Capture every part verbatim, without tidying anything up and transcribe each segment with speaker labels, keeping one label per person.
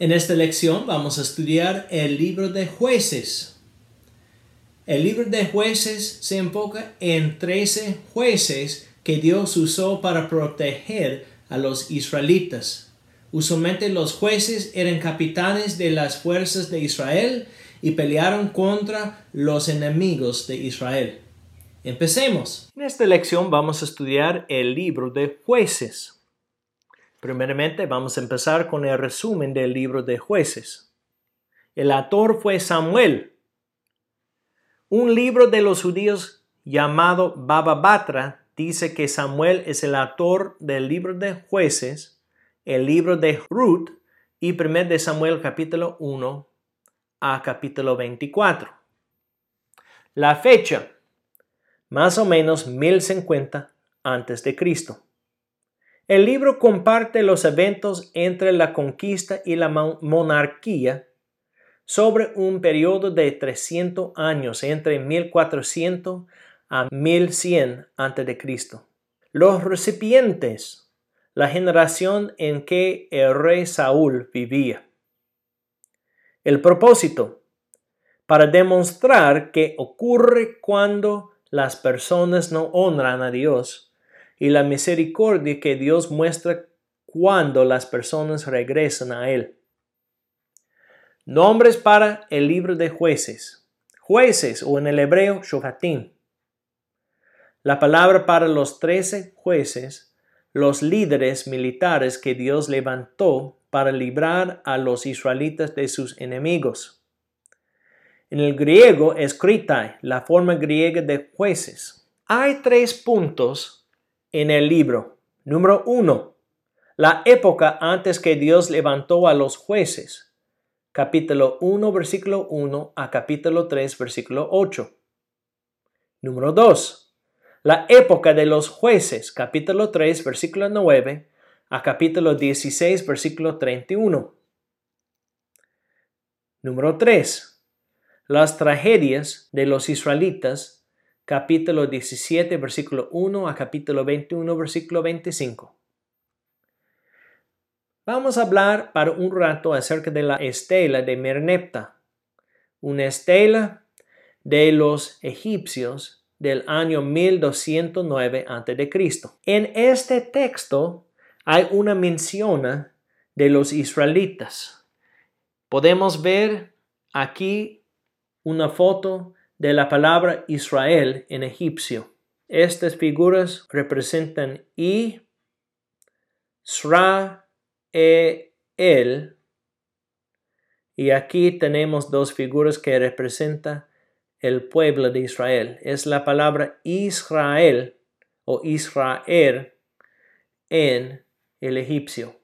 Speaker 1: En esta lección vamos a estudiar el libro de Jueces. El libro de Jueces se enfoca en trece jueces que Dios usó para proteger a los israelitas. Usualmente los jueces eran capitanes de las fuerzas de Israel y pelearon contra los enemigos de Israel. Empecemos. En esta lección vamos a estudiar el libro de Jueces. Primeramente vamos a empezar con el resumen del libro de Jueces. El autor fue Samuel. Un libro de los judíos llamado Baba Batra dice que Samuel es el autor del libro de Jueces, el libro de Ruth y primer de Samuel capítulo uno a capítulo veinticuatro. La fecha, más o menos mil cincuenta antes de Cristo. El libro comparte los eventos entre la conquista y la monarquía sobre un periodo de trescientos años entre mil cuatrocientos a mil cien antes de Cristo. Los recipientes, la generación en que el rey Saúl vivía. El propósito, para demostrar que ocurre cuando las personas no honran a Dios y la misericordia que Dios muestra cuando las personas regresan a Él. Nombres para el libro de Jueces. Jueces o en el hebreo Shofatim. La palabra para los trece jueces, los líderes militares que Dios levantó para librar a los israelitas de sus enemigos. En el griego es kritai, la forma griega de jueces. Hay tres puntos en el libro. Número uno, la época antes que Dios levantó a los jueces. Capítulo uno, versículo uno a capítulo tres, versículo ocho. Número dos, la época de los jueces. Capítulo tres, versículo nueve a capítulo dieciséis, versículo treinta y uno. Número tres, las tragedias de los israelitas. Capítulo diecisiete, versículo uno a capítulo veintiuno, versículo veinticinco. Vamos a hablar para un rato acerca de la estela de Merneptah, una estela de los egipcios del año mil doscientos nueve antes de Cristo. En este texto hay una mención de los israelitas. Podemos ver aquí una foto de la palabra Israel en egipcio. Estas figuras representan I, Sra, E, El. Y aquí tenemos dos figuras que representan el pueblo de Israel. Es la palabra Israel o Israel en el egipcio.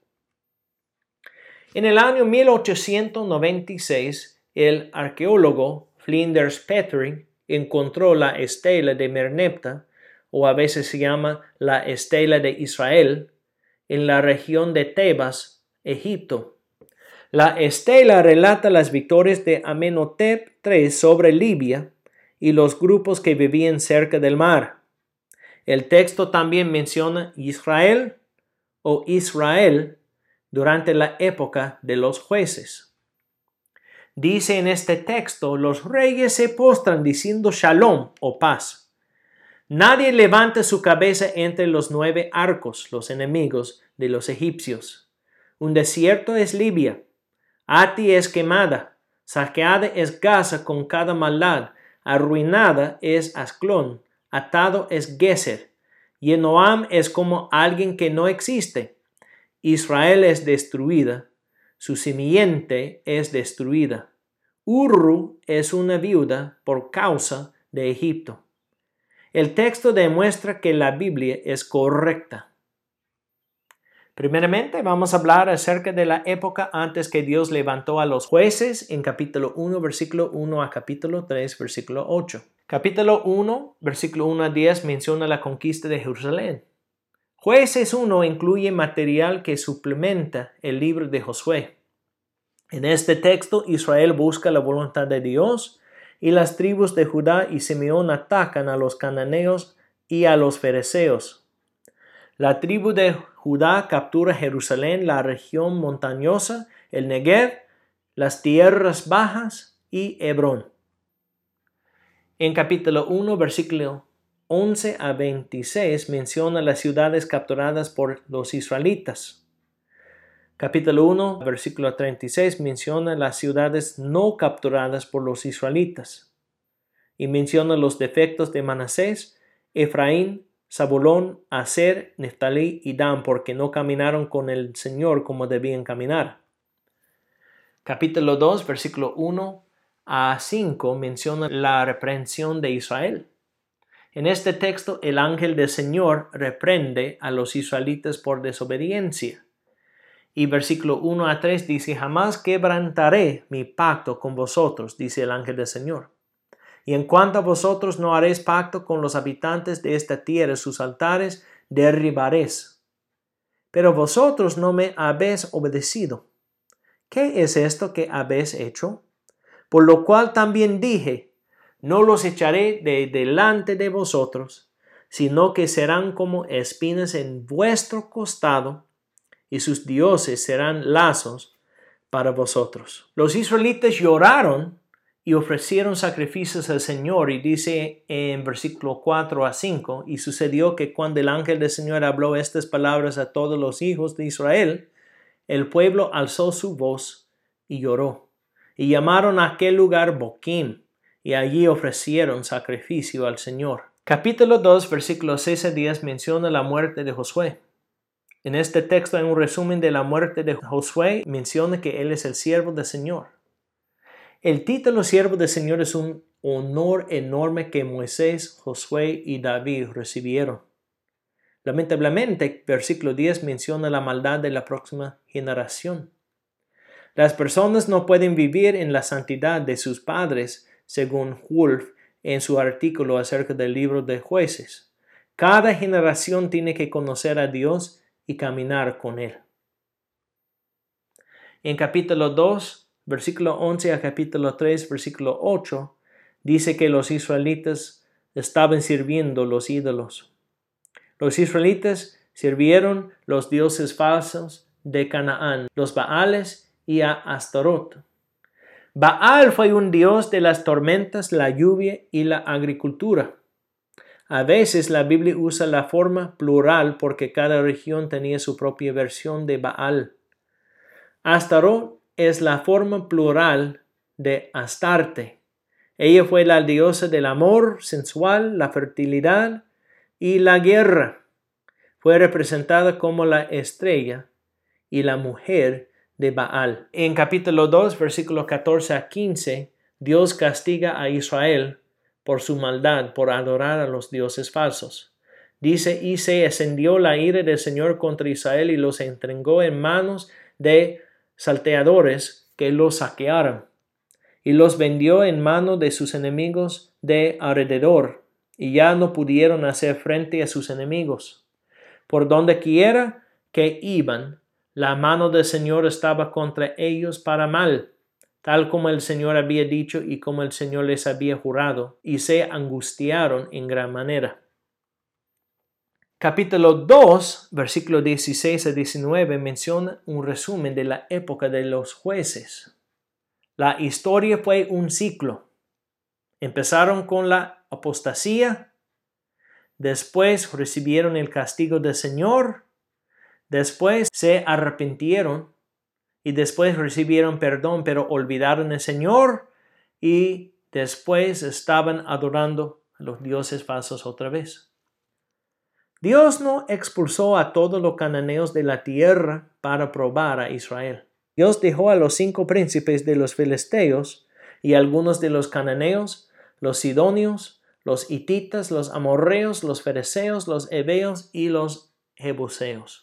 Speaker 1: En el año mil ochocientos noventa y seis, el arqueólogo Flinders Petrie encontró la estela de Merneptah, o a veces se llama la estela de Israel, en la región de Tebas, Egipto. La estela relata las victorias de Amenhotep tercero sobre Libia y los grupos que vivían cerca del mar. El texto también menciona Israel o Israel durante la época de los jueces. Dice en este texto, los reyes se postran diciendo shalom o paz. Nadie levanta su cabeza entre los nueve arcos, los enemigos de los egipcios. Un desierto es Libia, Ati es quemada, saqueada es Gaza con cada maldad, arruinada es Asclón, atado es Geser, y Enoam es como alguien que no existe. Israel es destruida, su simiente es destruida. Urru es una viuda por causa de Egipto. El texto demuestra que la Biblia es correcta. Primeramente vamos a hablar acerca de la época antes que Dios levantó a los jueces en capítulo uno, versículo uno a capítulo tres, versículo ocho. Capítulo uno, versículo uno a diez menciona la conquista de Jerusalén. Jueces uno incluye material que suplementa el libro de Josué. En este texto, Israel busca la voluntad de Dios y las tribus de Judá y Simeón atacan a los cananeos y a los fereceos. La tribu de Judá captura Jerusalén, la región montañosa el Negev, las tierras bajas y Hebrón. En capítulo uno, versículo once a veintiséis menciona las ciudades capturadas por los israelitas. Capítulo uno, versículo treinta y seis menciona las ciudades no capturadas por los israelitas y menciona los defectos de Manasés, Efraín, Zabulón, Aser, Neftalí y Dan porque no caminaron con el Señor como debían caminar. Capítulo dos, versículo uno a cinco menciona la reprensión de Israel. En este texto, el ángel del Señor reprende a los israelitas por desobediencia. Y versículo uno a tres dice, jamás quebrantaré mi pacto con vosotros, dice el ángel del Señor. Y en cuanto a vosotros no haréis pacto con los habitantes de esta tierra, sus altares derribaréis. Pero vosotros no me habéis obedecido. ¿Qué es esto que habéis hecho? Por lo cual también dije, no los echaré de delante de vosotros, sino que serán como espinas en vuestro costado, y sus dioses serán lazos para vosotros. Los israelitas lloraron y ofrecieron sacrificios al Señor, y dice en versículo cuatro a cinco, y sucedió que cuando el ángel del Señor habló estas palabras a todos los hijos de Israel, el pueblo alzó su voz y lloró, y llamaron a aquel lugar Boquim, y allí ofrecieron sacrificio al Señor. Capítulo dos, versículos seis a diez menciona la muerte de Josué. En este texto, en un resumen de la muerte de Josué, menciona que él es el siervo del Señor. El título siervo del Señor es un honor enorme que Moisés, Josué y David recibieron. Lamentablemente, versículo diez menciona la maldad de la próxima generación. Las personas no pueden vivir en la santidad de sus padres, según Wolf en su artículo acerca del libro de Jueces. Cada generación tiene que conocer a Dios y caminar con Él. En capítulo dos, versículo once a capítulo tres, versículo ocho, dice que los israelitas estaban sirviendo los ídolos. Los israelitas sirvieron los dioses falsos de Canaán, los Baales y a Astarot. Baal fue un dios de las tormentas, la lluvia y la agricultura. A veces la Biblia usa la forma plural porque cada región tenía su propia versión de Baal. Astarot es la forma plural de Astarte. Ella fue la diosa del amor sensual, la fertilidad y la guerra. Fue representada como la estrella y la mujer de Baal. En capítulo dos, versículos catorce a quince, Dios castiga a Israel por su maldad, por adorar a los dioses falsos. Dice, y se encendió la ira del Señor contra Israel y los entregó en manos de salteadores que los saquearon, y los vendió en manos de sus enemigos de alrededor, y ya no pudieron hacer frente a sus enemigos. Por donde quiera que iban, la mano del Señor estaba contra ellos para mal, tal como el Señor había dicho y como el Señor les había jurado, y se angustiaron en gran manera. Capítulo dos, versículos dieciséis a diecinueve, menciona un resumen de la época de los jueces. La historia fue un ciclo. Empezaron con la apostasía, después recibieron el castigo del Señor, después se arrepintieron y después recibieron perdón, pero olvidaron al Señor y después estaban adorando a los dioses falsos otra vez. Dios no expulsó a todos los cananeos de la tierra para probar a Israel. Dios dejó a los cinco príncipes de los filisteos y algunos de los cananeos, los sidonios, los hititas, los amorreos, los fereceos, los heveos y los jebuseos.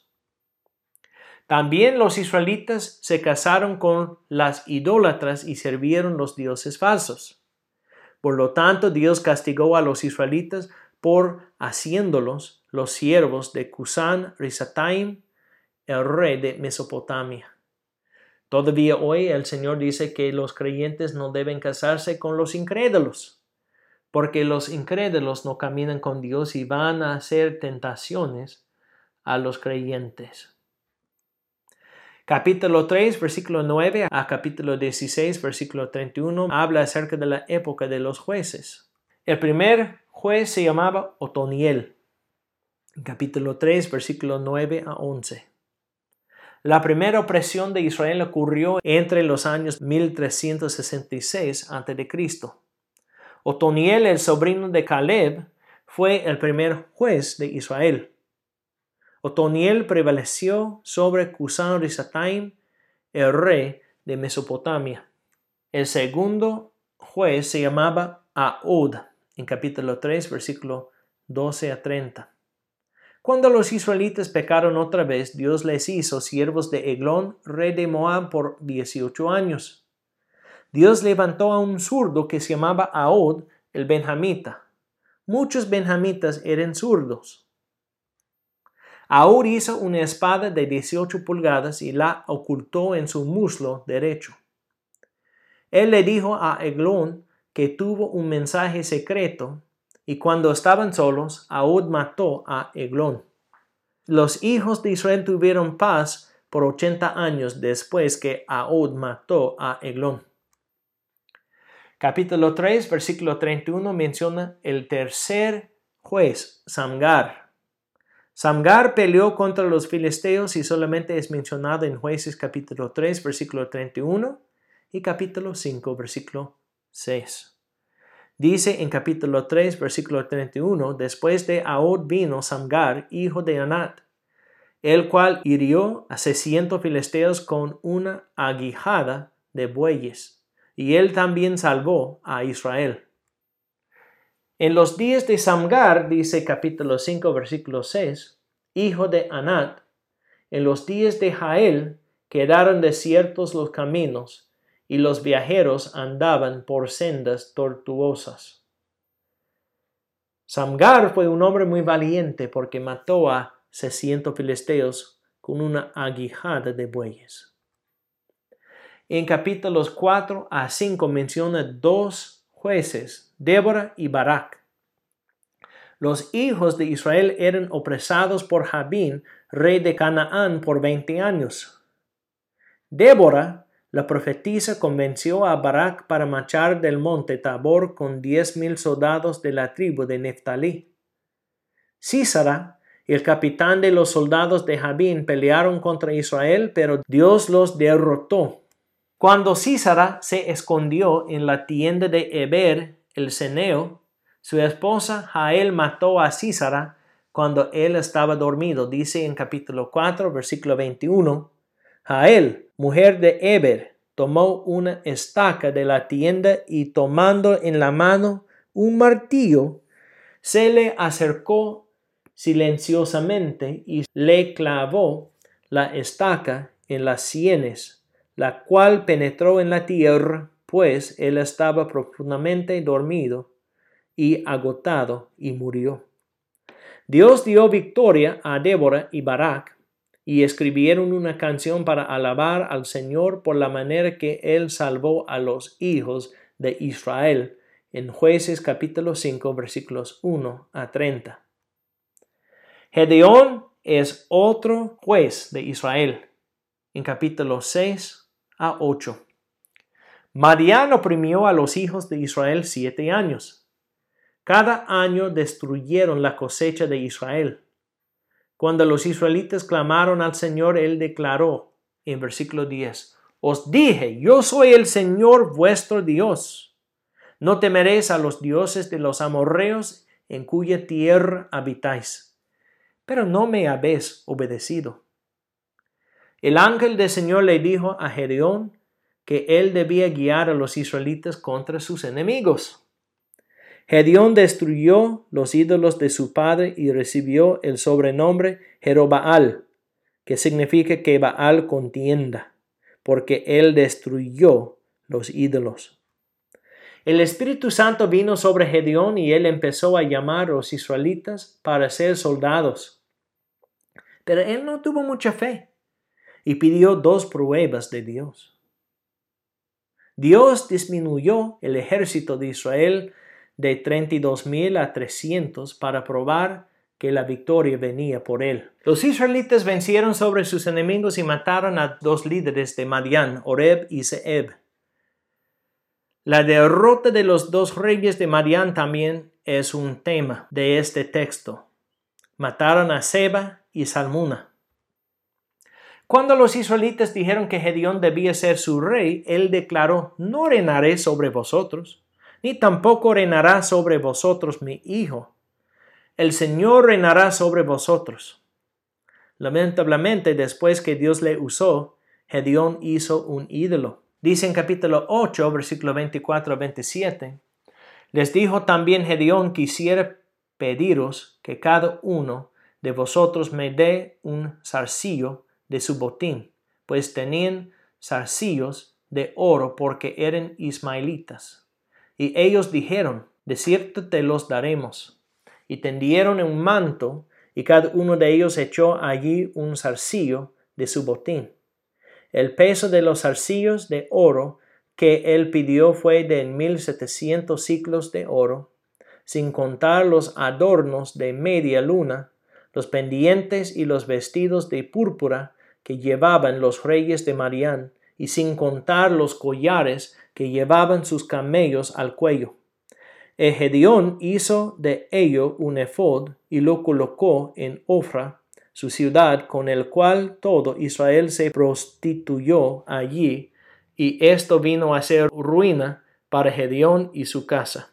Speaker 1: También los israelitas se casaron con las idólatras y sirvieron los dioses falsos. Por lo tanto, Dios castigó a los israelitas por haciéndolos los siervos de Cusán Risataim, el rey de Mesopotamia. Todavía hoy el Señor dice que los creyentes no deben casarse con los incrédulos, porque los incrédulos no caminan con Dios y van a hacer tentaciones a los creyentes. Capítulo tres, versículo nueve a capítulo dieciséis, versículo treinta y uno, habla acerca de la época de los jueces. El primer juez se llamaba Otoniel. Capítulo tres, versículo nueve a once. La primera opresión de Israel ocurrió entre los años mil trescientos sesenta y seis antes de Cristo Otoniel, el sobrino de Caleb, fue el primer juez de Israel. Otoniel prevaleció sobre Cusán-Risataim, el rey de Mesopotamia. El segundo juez se llamaba Ahud, en capítulo tres, versículo doce a treinta. Cuando los israelitas pecaron otra vez, Dios les hizo siervos de Eglón, rey de Moab, por dieciocho años. Dios levantó a un zurdo que se llamaba Ahud, el benjamita. Muchos benjamitas eran zurdos. Ahud hizo una espada de dieciocho pulgadas y la ocultó en su muslo derecho. Él le dijo a Eglón que tuvo un mensaje secreto, y cuando estaban solos, Ahud mató a Eglón. Los hijos de Israel tuvieron paz por ochenta años después que Ahud mató a Eglón. Capítulo tres, versículo treinta y uno menciona el tercer juez, Samgar. Samgar peleó contra los filisteos y solamente es mencionado en Jueces capítulo tres, versículo treinta y uno y capítulo cinco, versículo seis. Dice en capítulo tres, versículo treinta y uno, después de Ahud vino Samgar, hijo de Anat, el cual hirió a seiscientos filisteos con una aguijada de bueyes, y él también salvó a Israel. En los días de Samgar, dice capítulo cinco, versículo seis, hijo de Anat, en los días de Jael quedaron desiertos los caminos, y los viajeros andaban por sendas tortuosas. Samgar fue un hombre muy valiente porque mató a seiscientos filisteos con una aguijada de bueyes. En capítulos cuatro a cinco menciona dos jueces, Débora y Barak. Los hijos de Israel eran opresados por Jabín, rey de Canaán, por veinte años. Débora, la profetisa, convenció a Barak para marchar del monte Tabor con diez mil soldados de la tribu de Neftalí. Sísara, el capitán de los soldados de Jabín, pelearon contra Israel, pero Dios los derrotó. Cuando Sísara se escondió en la tienda de Heber, el ceneo, su esposa Jael mató a Sísara cuando él estaba dormido. Dice en capítulo cuatro, versículo veintiuno, Jael, mujer de Heber, tomó una estaca de la tienda y tomando en la mano un martillo, se le acercó silenciosamente y le clavó la estaca en las sienes, la cual penetró en la tierra, pues él estaba profundamente dormido y agotado, y murió. Dios dio victoria a Débora y Barak, y escribieron una canción para alabar al Señor por la manera que Él salvó a los hijos de Israel, en Jueces capítulo cinco, versículos uno a treinta. Gedeón es otro juez de Israel, en capítulos seis a ocho. Madián oprimió a los hijos de Israel siete años. Cada año destruyeron la cosecha de Israel. Cuando los israelitas clamaron al Señor, Él declaró en versículo diez, Os dije, yo soy el Señor vuestro Dios. No temeréis a los dioses de los amorreos en cuya tierra habitáis. Pero no me habéis obedecido. El ángel del Señor le dijo a Gedeón que él debía guiar a los israelitas contra sus enemigos. Gedeón destruyó los ídolos de su padre y recibió el sobrenombre Jerobaal, que significa que Baal contienda, porque él destruyó los ídolos. El Espíritu Santo vino sobre Gedeón y él empezó a llamar a los israelitas para ser soldados. Pero él no tuvo mucha fe y pidió dos pruebas de Dios. Dios disminuyó el ejército de Israel de treinta y dos mil a trescientos para probar que la victoria venía por él. Los israelitas vencieron sobre sus enemigos y mataron a dos líderes de Madián, Oreb y Zeeb. La derrota de los dos reyes de Madián también es un tema de este texto. Mataron a Seba y Salmuna. Cuando los israelitas dijeron que Gedeón debía ser su rey, él declaró: no reinaré sobre vosotros, ni tampoco reinará sobre vosotros mi hijo. El Señor reinará sobre vosotros. Lamentablemente, después que Dios le usó, Gedeón hizo un ídolo. Dice en capítulo ocho, versículo veinticuatro a veintisiete, les dijo también Gedeón: quisiera pediros que cada uno de vosotros me dé un zarcillo de su botín, pues tenían zarcillos de oro porque eran ismaelitas. Y ellos dijeron: de cierto te los daremos. Y tendieron un manto, y cada uno de ellos echó allí un zarcillo de su botín. El peso de los zarcillos de oro que él pidió fue de mil setecientos siclos de oro, sin contar los adornos de media luna, los pendientes y los vestidos de púrpura que llevaban los reyes de Madián, y sin contar los collares que llevaban sus camellos al cuello. Y Gedeón hizo de ello un efod y lo colocó en Ofra, su ciudad, con el cual todo Israel se prostituyó allí, y esto vino a ser ruina para Gedeón y su casa.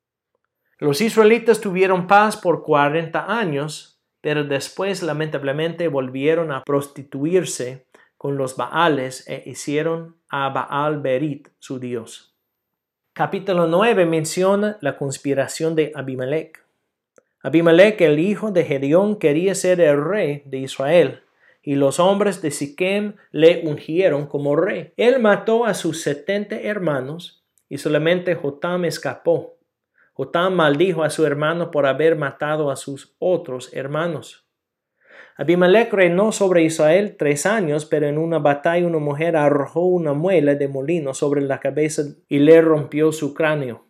Speaker 1: Los israelitas tuvieron paz por cuarenta años, pero después lamentablemente volvieron a prostituirse con los Baales e hicieron a Baal Berit su dios. Capítulo nueve menciona la conspiración de Abimelech. Abimelech, el hijo de Gedeón, quería ser el rey de Israel, y los hombres de Siquem le ungieron como rey. Él mató a sus setenta hermanos, y solamente Jotam escapó. Jotam maldijo a su hermano por haber matado a sus otros hermanos. Abimelech reinó sobre Israel tres años, pero en una batalla una mujer arrojó una muela de molino sobre la cabeza y le rompió su cráneo.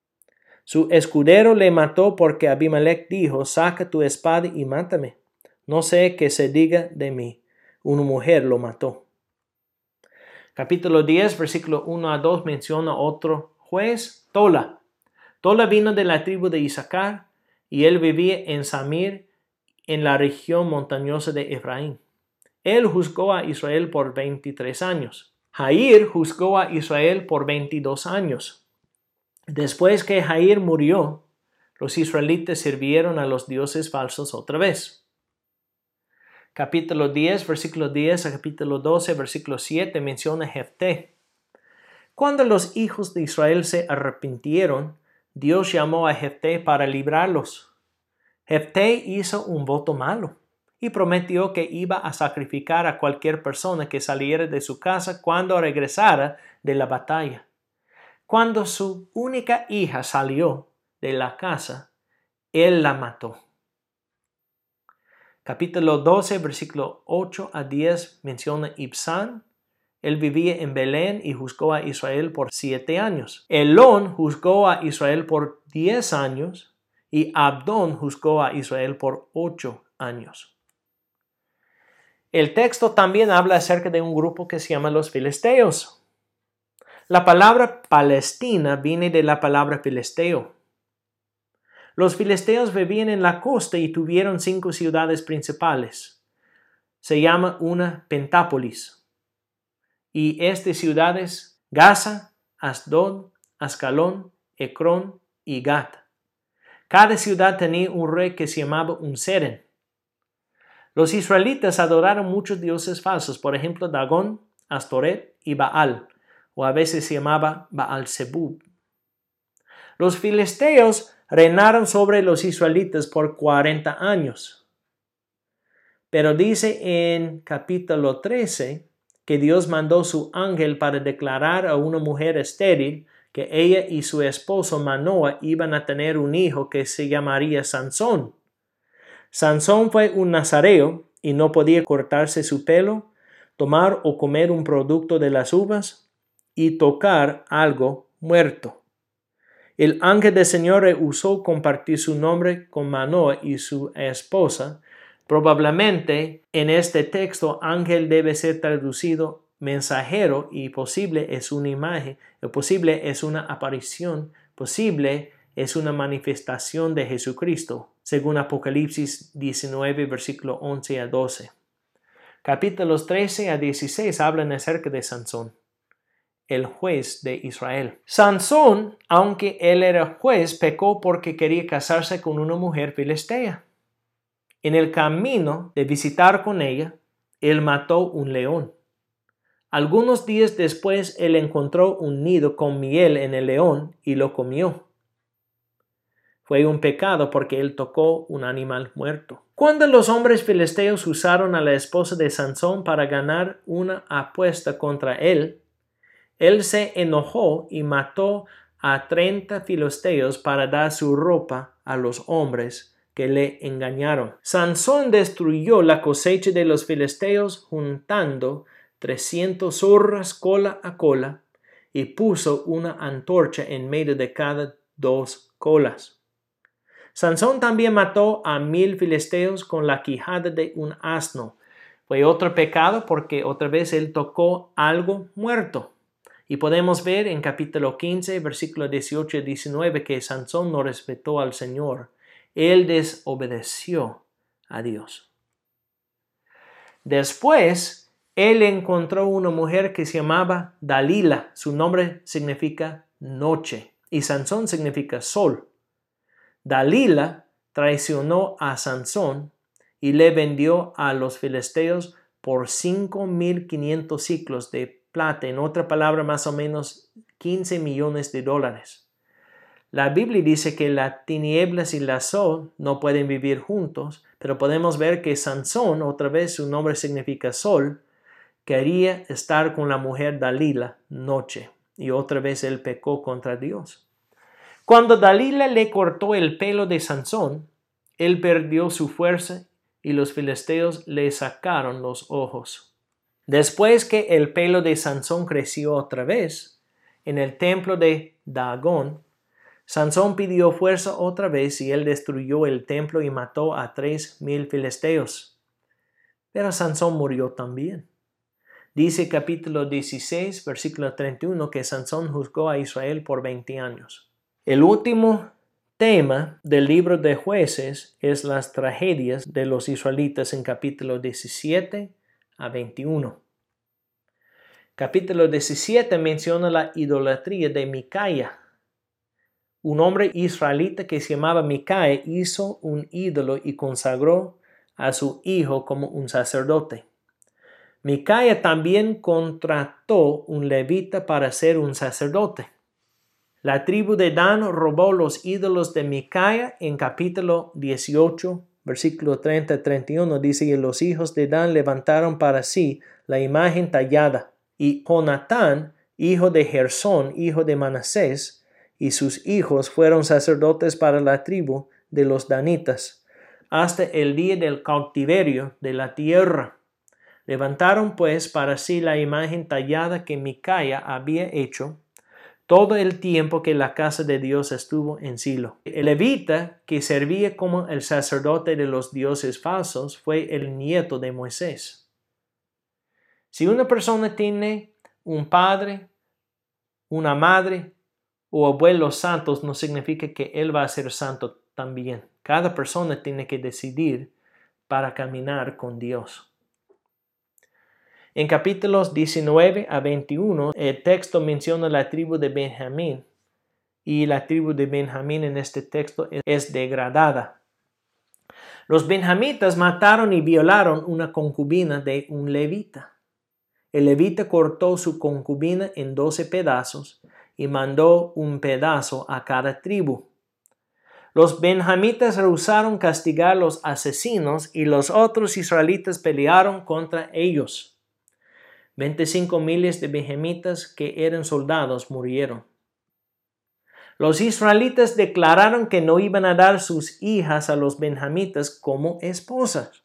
Speaker 1: Su escudero le mató porque Abimelech dijo: saca tu espada y mátame. No sé qué se diga de mí. Una mujer lo mató. Capítulo diez, versículo uno a dos menciona otro juez, Tola. Tola vino de la tribu de Isaacar y él vivía en Samir, en la región montañosa de Efraín. Él juzgó a Israel por veintitrés años. Jair juzgó a Israel por veintidós años. Después que Jair murió, los israelitas sirvieron a los dioses falsos otra vez. Capítulo diez, versículo diez a capítulo doce, versículo siete menciona Jefté. Cuando los hijos de Israel se arrepintieron, Dios llamó a Jefté para librarlos. Jefté hizo un voto malo y prometió que iba a sacrificar a cualquier persona que saliera de su casa cuando regresara de la batalla. Cuando su única hija salió de la casa, él la mató. Capítulo doce, versículo ocho a diez menciona Ibsán. Él vivía en Belén y juzgó a Israel por siete años. Elón juzgó a Israel por diez años. Y Abdón juzgó a Israel por ocho años. El texto también habla acerca de un grupo que se llama los filisteos. La palabra Palestina viene de la palabra filisteo. Los filisteos vivían en la costa y tuvieron cinco ciudades principales. Se llama una pentápolis. Y estas ciudades: Gaza, Asdod, Ascalón, Ecrón y Gat. Cada ciudad tenía un rey que se llamaba un Seren. Los israelitas adoraron muchos dioses falsos, por ejemplo Dagón, Astoret y Baal, o a veces se llamaba Baal-Zebub. Los filisteos reinaron sobre los israelitas por cuarenta años. Pero dice en capítulo trece que Dios mandó su ángel para declarar a una mujer estéril que ella y su esposo Manoa iban a tener un hijo que se llamaría Sansón. Sansón fue un nazareo y no podía cortarse su pelo, tomar o comer un producto de las uvas y tocar algo muerto. El ángel del Señor rehusó compartir su nombre con Manoah y su esposa. Probablemente en este texto ángel debe ser traducido mensajero y posible es una imagen, el posible es una aparición, posible es una manifestación de Jesucristo, según Apocalipsis diecinueve, versículo once a doce. Capítulos trece a dieciséis hablan acerca de Sansón, el juez de Israel. Sansón, aunque él era juez, pecó porque quería casarse con una mujer filistea. En el camino de visitar con ella, él mató un león. Algunos días después, él encontró un nido con miel en el león y lo comió. Fue un pecado porque él tocó un animal muerto. Cuando los hombres filisteos usaron a la esposa de Sansón para ganar una apuesta contra él, él se enojó y mató a treinta filisteos para dar su ropa a los hombres que le engañaron. Sansón destruyó la cosecha de los filisteos juntando trescientas zorras cola a cola y puso una antorcha en medio de cada dos colas. Sansón también mató a mil filisteos con la quijada de un asno. Fue otro pecado porque otra vez él tocó algo muerto. Y podemos ver en capítulo quince, versículos dieciocho y diecinueve que Sansón no respetó al Señor. Él desobedeció a Dios. Después, él encontró una mujer que se llamaba Dalila. Su nombre significa noche y Sansón significa sol. Dalila traicionó a Sansón y le vendió a los filisteos por cinco mil quinientos ciclos de plata, en otra palabra más o menos quince millones de dólares. La Biblia dice que las tinieblas y la sol no pueden vivir juntos, pero podemos ver que Sansón, otra vez su nombre significa sol, quería estar con la mujer Dalila noche y otra vez él pecó contra Dios. Cuando Dalila le cortó el pelo de Sansón, él perdió su fuerza y los filisteos le sacaron los ojos. Después que el pelo de Sansón creció otra vez, en el templo de Dagón, Sansón pidió fuerza otra vez y él destruyó el templo y mató a tres mil filisteos. Pero Sansón murió también. Dice capítulo dieciséis, versículo treinta y uno, que Sansón juzgó a Israel por veinte años. El último tema del libro de Jueces es las tragedias de los israelitas en capítulo diecisiete a veintiuno. Capítulo diecisiete menciona la idolatría de Micaía. Un hombre israelita que se llamaba Micaía hizo un ídolo y consagró a su hijo como un sacerdote. Micaía también contrató un levita para ser un sacerdote. La tribu de Dan robó los ídolos de Micaía en capítulo dieciocho, versículo treinta a treinta y uno. Dice que los hijos de Dan levantaron para sí la imagen tallada. Y Jonatán, hijo de Gersón, hijo de Manasés, y sus hijos fueron sacerdotes para la tribu de los danitas, hasta el día del cautiverio de la tierra. Levantaron pues para sí la imagen tallada que Micaía había hecho todo el tiempo que la casa de Dios estuvo en Silo. El levita, que servía como el sacerdote de los dioses falsos, fue el nieto de Moisés. Si una persona tiene un padre, una madre o abuelos santos, no significa que él va a ser santo también. Cada persona tiene que decidir para caminar con Dios. En capítulos diecinueve a veintiuno, el texto menciona la tribu de Benjamín y la tribu de Benjamín en este texto es degradada. Los benjamitas mataron y violaron una concubina de un levita. El levita cortó su concubina en doce pedazos y mandó un pedazo a cada tribu. Los benjamitas rehusaron castigar a los asesinos y los otros israelitas pelearon contra ellos. veinticinco miles de benjamitas que eran soldados murieron. Los israelitas declararon que no iban a dar sus hijas a los benjamitas como esposas.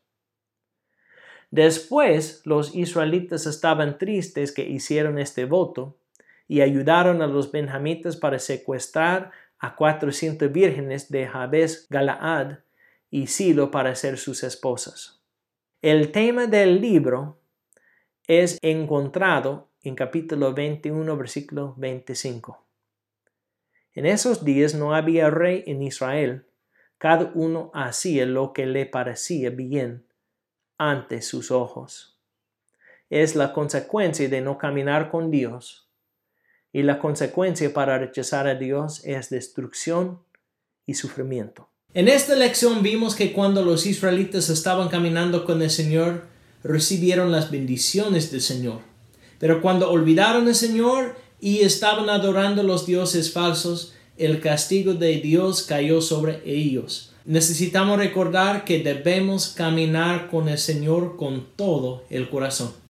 Speaker 1: Después, los israelitas estaban tristes que hicieron este voto y ayudaron a los benjamitas para secuestrar a cuatrocientas vírgenes de Jabes Galaad y Silo para ser sus esposas. El tema del libro es encontrado en capítulo veintiuno, versículo veinticinco. En esos días no había rey en Israel, cada uno hacía lo que le parecía bien ante sus ojos. Es la consecuencia de no caminar con Dios, y la consecuencia para rechazar a Dios es destrucción y sufrimiento. En esta lección vimos que cuando los israelitas estaban caminando con el Señor, recibieron las bendiciones del Señor. Pero cuando olvidaron al Señor y estaban adorando los dioses falsos, el castigo de Dios cayó sobre ellos. Necesitamos recordar que debemos caminar con el Señor con todo el corazón.